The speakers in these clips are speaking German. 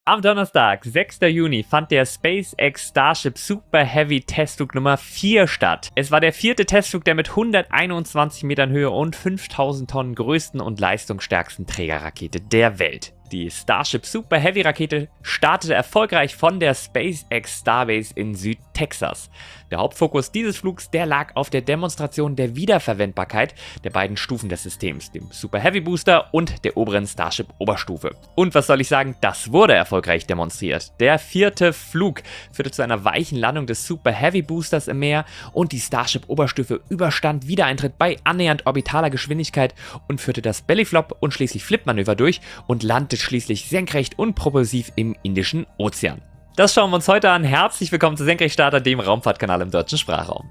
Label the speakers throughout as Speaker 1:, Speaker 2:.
Speaker 1: Am Donnerstag, 6. Juni, fand der SpaceX Starship Super Heavy Testflug Nummer 4 statt. Es war der 4. Testflug der mit 121 Metern Höhe und 5000 Tonnen größten und leistungsstärksten Trägerrakete der Welt. Die Starship Super Heavy Rakete startete erfolgreich von der SpaceX Starbase in Südtexas. Der Hauptfokus dieses Flugs, der lag auf der Demonstration der Wiederverwendbarkeit der beiden Stufen des Systems, dem Super Heavy Booster und der oberen Starship Oberstufe. Und was soll ich sagen, das wurde erfolgreich demonstriert. Der 4. Flug führte zu einer weichen Landung des Super Heavy Boosters im Meer und die Starship Oberstufe überstand Wiedereintritt bei annähernd orbitaler Geschwindigkeit und führte das Bellyflop und schließlich Flip-Manöver durch und landete schließlich senkrecht und propulsiv im Indischen Ozean. Das schauen wir uns heute an. Herzlich willkommen zu Senkrechtstarter, dem Raumfahrtkanal im deutschen Sprachraum.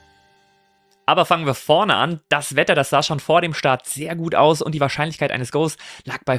Speaker 1: Aber fangen wir vorne an. Das Wetter, das sah schon vor dem Start sehr gut aus und die Wahrscheinlichkeit eines Goes lag bei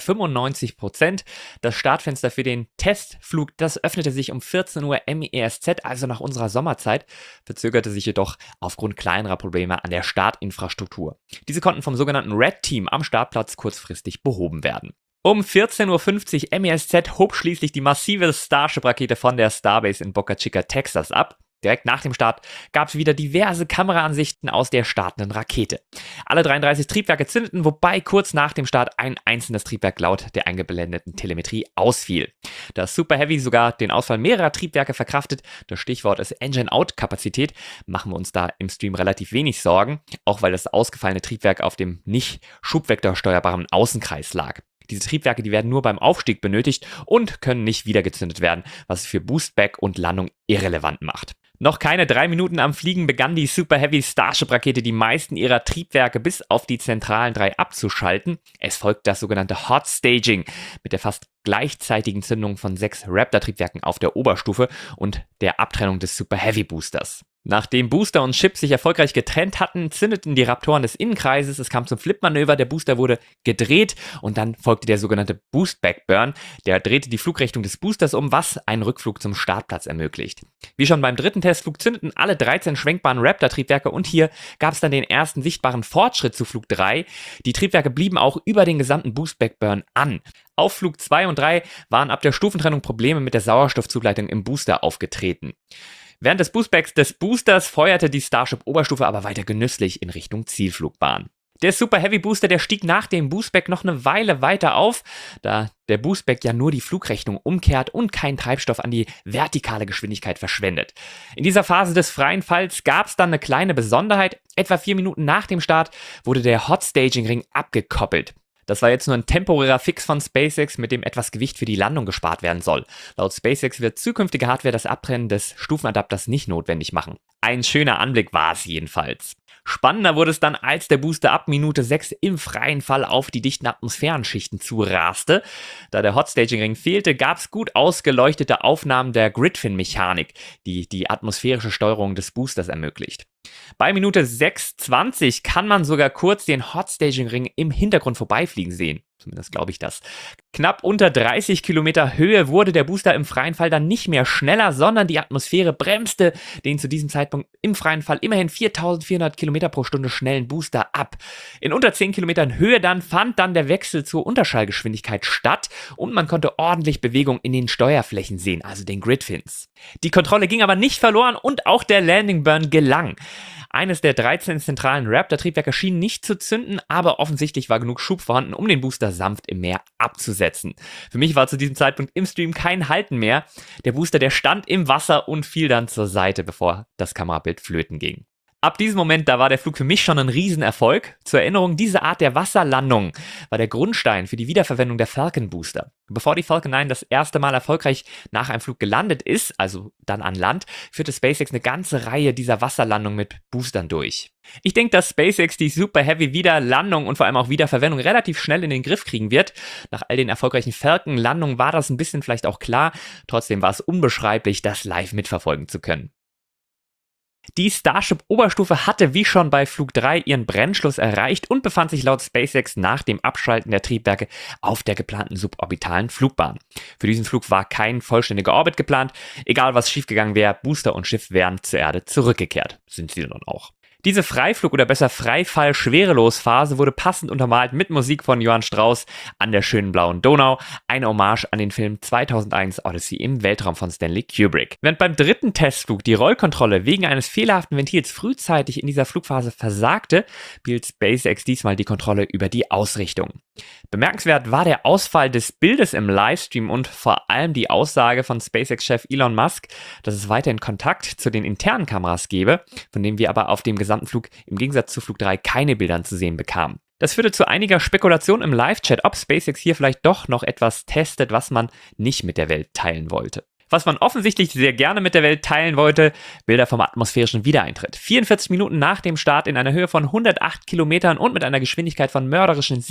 Speaker 1: 95%. Das Startfenster für den Testflug, das öffnete sich um 14 Uhr MESZ, also nach unserer Sommerzeit, verzögerte sich jedoch aufgrund kleinerer Probleme an der Startinfrastruktur. Diese konnten vom sogenannten Red Team am Startplatz kurzfristig behoben werden. Um 14.50 Uhr MESZ hob schließlich die massive Starship-Rakete von der Starbase in Boca Chica, Texas ab. Direkt nach dem Start gab es wieder diverse Kameraansichten aus der startenden Rakete. Alle 33 Triebwerke zündeten, wobei kurz nach dem Start ein einzelnes Triebwerk laut der eingeblendeten Telemetrie ausfiel. Das Super Heavy sogar den Ausfall mehrerer Triebwerke verkraftet. Das Stichwort ist Engine-Out-Kapazität. Machen wir uns da im Stream relativ wenig Sorgen, auch weil das ausgefallene Triebwerk auf dem nicht schubvektorsteuerbaren Außenkreis lag. Diese Triebwerke, die werden nur beim Aufstieg benötigt und können nicht wieder gezündet werden, was es für Boostback und Landung irrelevant macht. Noch keine 3 Minuten am Fliegen begann die Super Heavy Starship-Rakete die meisten ihrer Triebwerke bis auf die zentralen 3 abzuschalten. Es folgt das sogenannte Hot Staging mit der fast gleichzeitigen Zündung von 6 Raptor-Triebwerken auf der Oberstufe und der Abtrennung des Super Heavy Boosters. Nachdem Booster und Chip sich erfolgreich getrennt hatten, zündeten die Raptoren des Innenkreises, es kam zum Flip-Manöver, der Booster wurde gedreht und dann folgte der sogenannte Boost-Back-Burn. Der drehte die Flugrichtung des Boosters um, was einen Rückflug zum Startplatz ermöglicht. Wie schon beim 3. Testflug zündeten alle 13 schwenkbaren Raptor-Triebwerke und hier gab es dann den ersten sichtbaren Fortschritt zu Flug 3. Die Triebwerke blieben auch über den gesamten Boost-Back-Burn an. Auf Flug 2 und 3 waren ab der Stufentrennung Probleme mit der Sauerstoffzugleitung im Booster aufgetreten. Während des Boostbacks des Boosters feuerte die Starship-Oberstufe aber weiter genüsslich in Richtung Zielflugbahn. Der Super Heavy Booster, der stieg nach dem Boostback noch eine Weile weiter auf, da der Boostback ja nur die Flugrichtung umkehrt und keinen Treibstoff an die vertikale Geschwindigkeit verschwendet. In dieser Phase des freien Falls gab es dann eine kleine Besonderheit. Etwa 4 Minuten nach dem Start wurde der Hot Staging Ring abgekoppelt. Das war jetzt nur ein temporärer Fix von SpaceX, mit dem etwas Gewicht für die Landung gespart werden soll. Laut SpaceX wird zukünftige Hardware das Abtrennen des Stufenadapters nicht notwendig machen. Ein schöner Anblick war es jedenfalls. Spannender wurde es dann, als der Booster ab Minute 6 im freien Fall auf die dichten Atmosphärenschichten zuraste. Da der Hot Staging Ring fehlte, gab es gut ausgeleuchtete Aufnahmen der Gridfin-Mechanik, die die atmosphärische Steuerung des Boosters ermöglicht. Bei Minute 6:20 kann man sogar kurz den Hot Staging Ring im Hintergrund vorbeifliegen sehen. Zumindest glaube ich das. Knapp unter 30 Kilometer Höhe wurde der Booster im freien Fall dann nicht mehr schneller, sondern die Atmosphäre bremste den zu diesem Zeitpunkt im freien Fall immerhin 4400 Kilometer pro Stunde schnellen Booster ab. In unter 10 Kilometern Höhe dann fand dann der Wechsel zur Unterschallgeschwindigkeit statt und man konnte ordentlich Bewegung in den Steuerflächen sehen, also den Gridfins. Die Kontrolle ging aber nicht verloren und auch der Landing Burn gelang. Eines der 13 zentralen Raptor-Triebwerke schien nicht zu zünden, aber offensichtlich war genug Schub vorhanden, um den Booster sanft im Meer abzusetzen. Für mich war zu diesem Zeitpunkt im Stream kein Halten mehr. Der Booster, der stand im Wasser und fiel dann zur Seite, bevor das Kamerabild flöten ging. Ab diesem Moment, da war der Flug für mich schon ein Riesenerfolg. Zur Erinnerung, diese Art der Wasserlandung war der Grundstein für die Wiederverwendung der Falcon Booster. Bevor die Falcon 9 das erste Mal erfolgreich nach einem Flug gelandet ist, also dann an Land, führte SpaceX eine ganze Reihe dieser Wasserlandungen mit Boostern durch. Ich denke, dass SpaceX die Super Heavy Wiederlandung und vor allem auch Wiederverwendung relativ schnell in den Griff kriegen wird. Nach all den erfolgreichen Falcon-Landungen war das ein bisschen vielleicht auch klar. Trotzdem war es unbeschreiblich, das live mitverfolgen zu können. Die Starship-Oberstufe hatte wie schon bei Flug 3 ihren Brennschluss erreicht und befand sich laut SpaceX nach dem Abschalten der Triebwerke auf der geplanten suborbitalen Flugbahn. Für diesen Flug war kein vollständiger Orbit geplant. Egal was schiefgegangen wäre, Booster und Schiff wären zur Erde zurückgekehrt. Sind sie dann auch. Diese Freiflug- oder besser Freifall-Schwerelosphase wurde passend untermalt mit Musik von Johann Strauss an der schönen blauen Donau, eine Hommage an den Film 2001 Odyssey im Weltraum von Stanley Kubrick. Während beim dritten Testflug die Rollkontrolle wegen eines fehlerhaften Ventils frühzeitig in dieser Flugphase versagte, behielt SpaceX diesmal die Kontrolle über die Ausrichtung. Bemerkenswert war der Ausfall des Bildes im Livestream und vor allem die Aussage von SpaceX-Chef Elon Musk, dass es weiterhin Kontakt zu den internen Kameras gebe, von dem wir aber auf dem gesamten Flug im Gegensatz zu Flug 3 keine Bilder zu sehen bekamen. Das führte zu einiger Spekulation im Live-Chat, ob SpaceX hier vielleicht doch noch etwas testet, was man nicht mit der Welt teilen wollte. Was man offensichtlich sehr gerne mit der Welt teilen wollte, Bilder vom atmosphärischen Wiedereintritt. 44 Minuten nach dem Start in einer Höhe von 108 Kilometern und mit einer Geschwindigkeit von mörderischen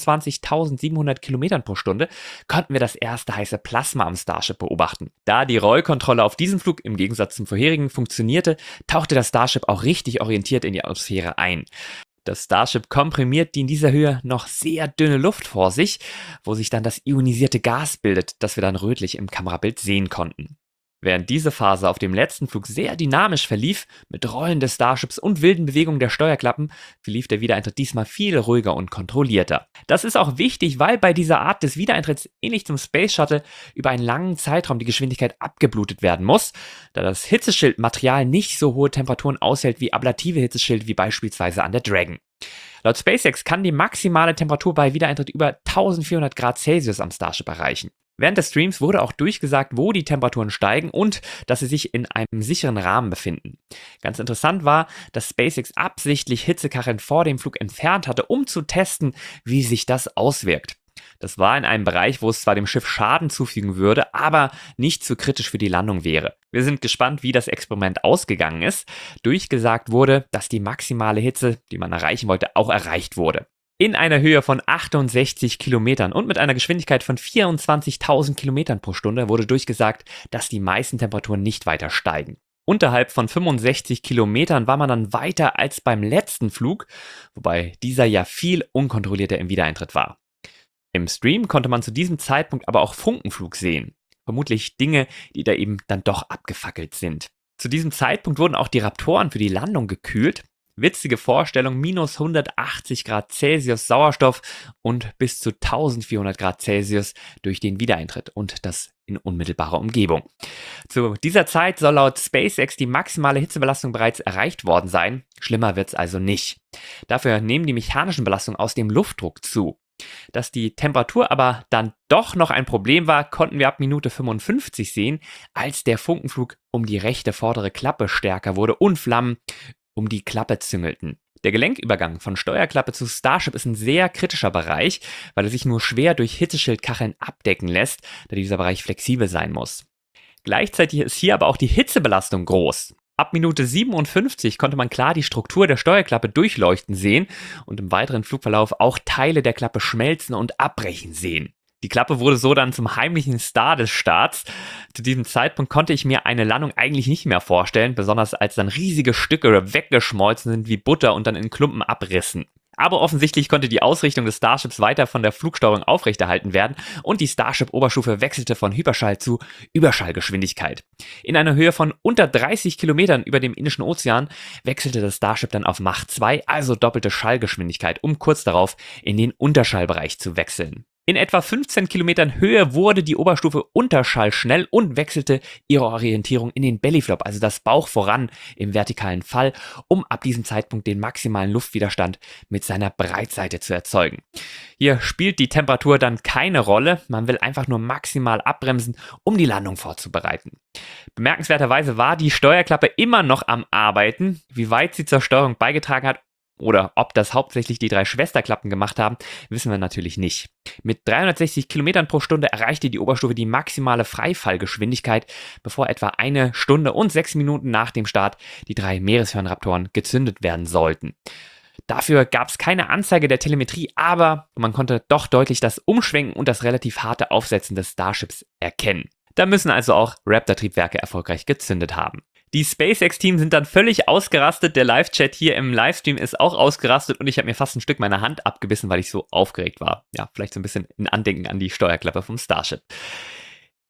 Speaker 1: 26.700 Kilometern pro Stunde konnten wir das erste heiße Plasma am Starship beobachten. Da die Rollkontrolle auf diesem Flug im Gegensatz zum vorherigen funktionierte, tauchte das Starship auch richtig orientiert in die Atmosphäre ein. Das Starship komprimiert die in dieser Höhe noch sehr dünne Luft vor sich, wo sich dann das ionisierte Gas bildet, das wir dann rötlich im Kamerabild sehen konnten. Während diese Phase auf dem letzten Flug sehr dynamisch verlief, mit Rollen des Starships und wilden Bewegungen der Steuerklappen, verlief der Wiedereintritt diesmal viel ruhiger und kontrollierter. Das ist auch wichtig, weil bei dieser Art des Wiedereintritts, ähnlich zum Space Shuttle, über einen langen Zeitraum die Geschwindigkeit abgeblutet werden muss, da das Hitzeschildmaterial nicht so hohe Temperaturen aushält wie ablative Hitzeschilde wie beispielsweise an der Dragon. Laut SpaceX kann die maximale Temperatur bei Wiedereintritt über 1400 Grad Celsius am Starship erreichen. Während des Streams wurde auch durchgesagt, wo die Temperaturen steigen und dass sie sich in einem sicheren Rahmen befinden. Ganz interessant war, dass SpaceX absichtlich Hitzekacheln vor dem Flug entfernt hatte, um zu testen, wie sich das auswirkt. Das war in einem Bereich, wo es zwar dem Schiff Schaden zufügen würde, aber nicht zu kritisch für die Landung wäre. Wir sind gespannt, wie das Experiment ausgegangen ist. Durchgesagt wurde, dass die maximale Hitze, die man erreichen wollte, auch erreicht wurde. In einer Höhe von 68 Kilometern und mit einer Geschwindigkeit von 24.000 Kilometern pro Stunde wurde durchgesagt, dass die meisten Temperaturen nicht weiter steigen. Unterhalb von 65 Kilometern war man dann weiter als beim letzten Flug, wobei dieser ja viel unkontrollierter im Wiedereintritt war. Im Stream konnte man zu diesem Zeitpunkt aber auch Funkenflug sehen. Vermutlich Dinge, die da eben dann doch abgefackelt sind. Zu diesem Zeitpunkt wurden auch die Raptoren für die Landung gekühlt. Witzige Vorstellung, minus 180 Grad Celsius Sauerstoff und bis zu 1400 Grad Celsius durch den Wiedereintritt und das in unmittelbarer Umgebung. Zu dieser Zeit soll laut SpaceX die maximale Hitzebelastung bereits erreicht worden sein. Schlimmer wird's also nicht. Dafür nehmen die mechanischen Belastungen aus dem Luftdruck zu. Dass die Temperatur aber dann doch noch ein Problem war, konnten wir ab Minute 55 sehen, als der Funkenflug um die rechte vordere Klappe stärker wurde und Flammen um die Klappe züngelten. Der Gelenkübergang von Steuerklappe zu Starship ist ein sehr kritischer Bereich, weil er sich nur schwer durch Hitzeschildkacheln abdecken lässt, da dieser Bereich flexibel sein muss. Gleichzeitig ist hier aber auch die Hitzebelastung groß. Ab Minute 57 konnte man klar die Struktur der Steuerklappe durchleuchten sehen und im weiteren Flugverlauf auch Teile der Klappe schmelzen und abbrechen sehen. Die Klappe wurde so dann zum heimlichen Star des Starts. Zu diesem Zeitpunkt konnte ich mir eine Landung eigentlich nicht mehr vorstellen, besonders als dann riesige Stücke weggeschmolzen sind wie Butter und dann in Klumpen abrissen. Aber offensichtlich konnte die Ausrichtung des Starships weiter von der Flugsteuerung aufrechterhalten werden und die Starship-Oberstufe wechselte von Hyperschall zu Überschallgeschwindigkeit. In einer Höhe von unter 30 Kilometern über dem Indischen Ozean wechselte das Starship dann auf Mach 2, also doppelte Schallgeschwindigkeit, um kurz darauf in den Unterschallbereich zu wechseln. In etwa 15 Kilometern Höhe wurde die Oberstufe unterschallschnell und wechselte ihre Orientierung in den Bellyflop, also das Bauch voran im vertikalen Fall, um ab diesem Zeitpunkt den maximalen Luftwiderstand mit seiner Breitseite zu erzeugen. Hier spielt die Temperatur dann keine Rolle, man will einfach nur maximal abbremsen, um die Landung vorzubereiten. Bemerkenswerterweise war die Steuerklappe immer noch am Arbeiten. Wie weit sie zur Steuerung beigetragen hat, oder ob das hauptsächlich die 3 Schwesterklappen gemacht haben, wissen wir natürlich nicht. Mit 360 Kilometern pro Stunde erreichte die Oberstufe die maximale Freifallgeschwindigkeit, bevor etwa 1 Stunde und 6 Minuten nach dem Start die 3 Meereshörnraptoren gezündet werden sollten. Dafür gab es keine Anzeige der Telemetrie, aber man konnte doch deutlich das Umschwenken und das relativ harte Aufsetzen des Starships erkennen. Da müssen also auch Raptor-Triebwerke erfolgreich gezündet haben. Die SpaceX-Team sind dann völlig ausgerastet, der Live-Chat hier im Livestream ist auch ausgerastet und ich habe mir fast ein Stück meiner Hand abgebissen, weil ich so aufgeregt war. Ja, vielleicht so ein bisschen in Andenken an die Steuerklappe vom Starship.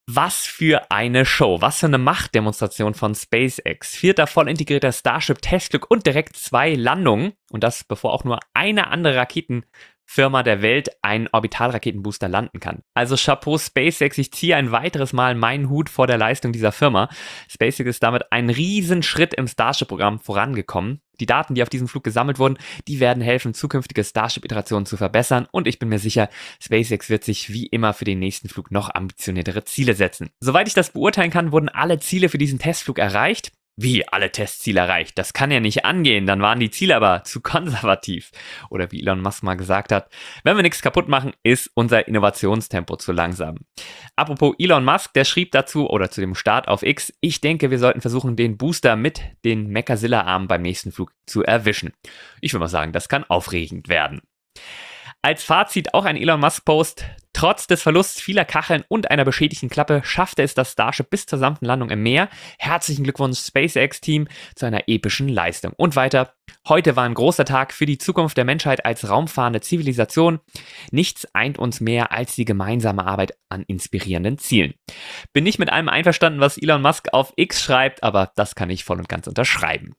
Speaker 1: Was für eine Show, was für eine Machtdemonstration von SpaceX. 4. voll integrierter Starship-Testflug und direkt 2 Landungen. Und das, bevor auch nur eine andere Raketenfirma der Welt einen Orbitalraketenbooster landen kann. Also Chapeau SpaceX, ich ziehe ein weiteres Mal meinen Hut vor der Leistung dieser Firma. SpaceX ist damit einen riesen Schritt im Starship-Programm vorangekommen. Die Daten, die auf diesem Flug gesammelt wurden, die werden helfen, zukünftige Starship-Iterationen zu verbessern und ich bin mir sicher, SpaceX wird sich wie immer für den nächsten Flug noch ambitioniertere Ziele setzen. Soweit ich das beurteilen kann, wurden alle Ziele für diesen Testflug erreicht. Wie alle Testziele erreicht? Das kann ja nicht angehen, dann waren die Ziele aber zu konservativ. Oder wie Elon Musk mal gesagt hat, wenn wir nichts kaputt machen, ist unser Innovationstempo zu langsam. Apropos Elon Musk, der schrieb dazu oder zu dem Start auf X, ich denke, wir sollten versuchen, den Booster mit den Mechazilla-Armen beim nächsten Flug zu erwischen. Ich würde mal sagen, das kann aufregend werden. Als Fazit auch ein Elon Musk-Post. Trotz des Verlusts vieler Kacheln und einer beschädigten Klappe schaffte es das Starship bis zur sanften Landung im Meer. Herzlichen Glückwunsch SpaceX-Team zu einer epischen Leistung. Und weiter, heute war ein großer Tag für die Zukunft der Menschheit als raumfahrende Zivilisation. Nichts eint uns mehr als die gemeinsame Arbeit an inspirierenden Zielen. Bin nicht mit allem einverstanden, was Elon Musk auf X schreibt, aber das kann ich voll und ganz unterschreiben.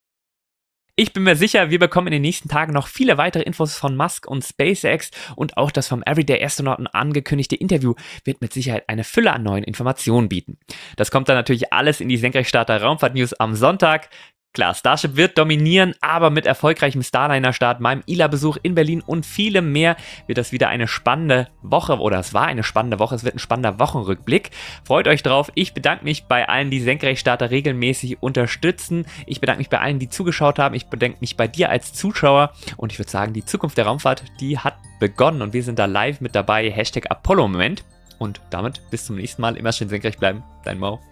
Speaker 1: Ich bin mir sicher, wir bekommen in den nächsten Tagen noch viele weitere Infos von Musk und SpaceX und auch das vom Everyday Astronauten angekündigte Interview wird mit Sicherheit eine Fülle an neuen Informationen bieten. Das kommt dann natürlich alles in die Senkrechtstarter Raumfahrt News am Sonntag. Klar, Starship wird dominieren, aber mit erfolgreichem Starliner-Start, meinem ILA-Besuch in Berlin und vielem mehr wird das wieder eine spannende Woche, oder es war eine spannende Woche, es wird ein spannender Wochenrückblick. Freut euch drauf. Ich bedanke mich bei allen, die Senkrechtstarter regelmäßig unterstützen. Ich bedanke mich bei allen, die zugeschaut haben. Ich bedanke mich bei dir als Zuschauer und ich würde sagen, die Zukunft der Raumfahrt, die hat begonnen und wir sind da live mit dabei. #Apollo-Moment. Und damit bis zum nächsten Mal. Immer schön senkrecht bleiben. Dein Mo.